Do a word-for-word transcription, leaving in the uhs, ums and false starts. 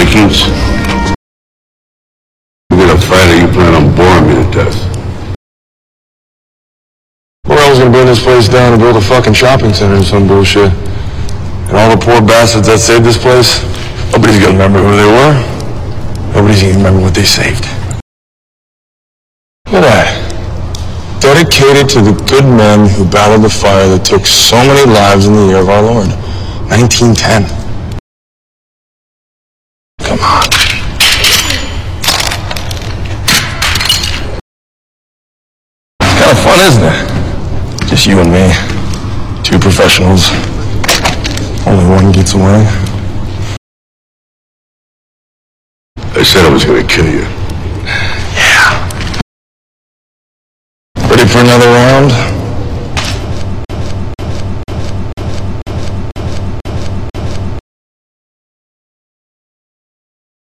Vikings? We're gonna fight or you plan on boring me to death? Or I was gonna burn this place down and build a fucking shopping center or some bullshit. And all the poor bastards that saved this place, nobody's gonna remember who they were. Nobody's gonna remember what they saved. Look at that. Dedicated to the good men who battled the fire that took so many lives in the year of our Lord, nineteen ten. Come on. It's kind of fun, isn't it? Just you and me. Two professionals. Only one gets away. I said I was gonna kill you. Yeah. Ready for another round?